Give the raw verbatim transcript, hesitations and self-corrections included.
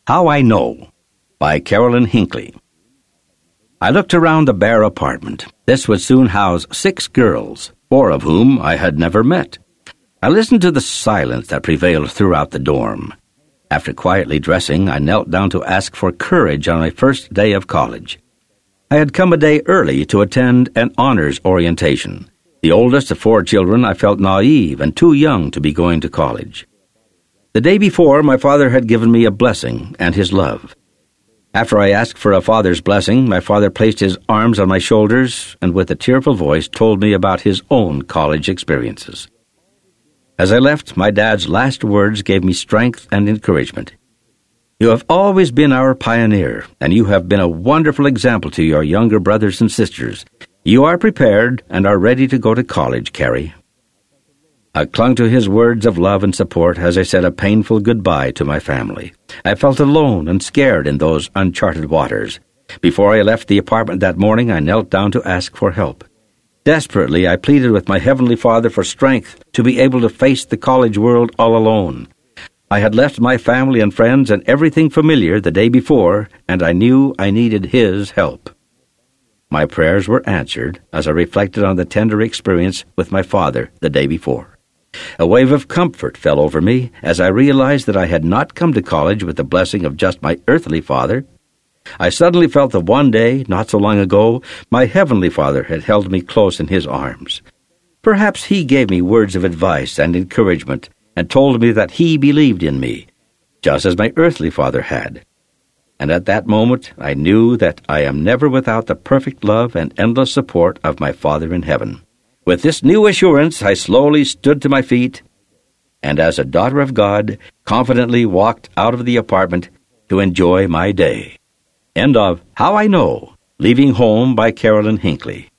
How I Know by Carolyn Hinckley. I looked around the bare apartment. This would soon house six girls, four of whom I had never met. I listened to the silence that prevailed throughout the dorm. After quietly dressing, I knelt down to ask for courage on my first day of college. I had come a day early to attend an honors orientation. The oldest of four children, I felt naive and too young to be going to college. The day before, my father had given me a blessing and his love. After I asked for a father's blessing, my father placed his arms on my shoulders and with a tearful voice told me about his own college experiences. As I left, my dad's last words gave me strength and encouragement. You have always been our pioneer, and you have been a wonderful example to your younger brothers and sisters. You are prepared and are ready to go to college, Carrie. I clung to his words of love and support as I said a painful goodbye to my family. I felt alone and scared in those uncharted waters. Before I left the apartment that morning, I knelt down to ask for help. Desperately, I pleaded with my Heavenly Father for strength to be able to face the college world all alone. I had left my family and friends and everything familiar the day before, and I knew I needed His help. My prayers were answered as I reflected on the tender experience with my father the day before. A wave of comfort fell over me as I realized that I had not come to college with the blessing of just my earthly father. I suddenly felt that one day, not so long ago, my Heavenly Father had held me close in His arms. Perhaps He gave me words of advice and encouragement and told me that He believed in me, just as my earthly father had. And at that moment, I knew that I am never without the perfect love and endless support of my Father in heaven. With this new assurance, I slowly stood to my feet, and as a daughter of God, confidently walked out of the apartment to enjoy my day. End of How I Know, Leaving Home by Carolyn Hinckley.